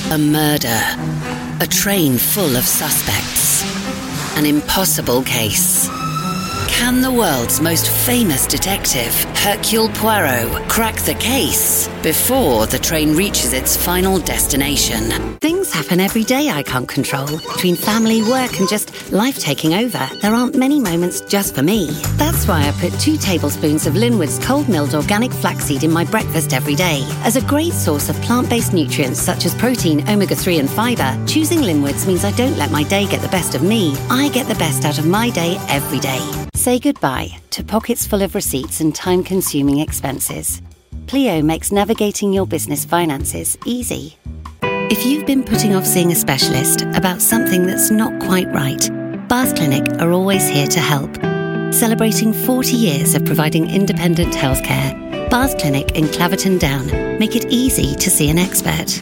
A murder. A train full of suspects. An impossible case. Can the world's most famous detective, Hercule Poirot, crack the case before the train reaches its final destination? Things happen every day I can't control. Between family, work and just life taking over, there aren't many moments just for me. That's why I put 2 tablespoons of Linwood's cold milled organic flaxseed in my breakfast every day. As a great source of plant-based nutrients such as protein, omega-3 and fibre, choosing Linwood's means I don't let my day get the best of me. I get the best out of my day every day. Say goodbye to pockets full of receipts and time-consuming expenses. Pleo makes navigating your business finances easy. If you've been putting off seeing a specialist about something that's not quite right, Bath Clinic are always here to help. Celebrating 40 years of providing independent healthcare, Bath Clinic in Claverton Down make it easy to see an expert.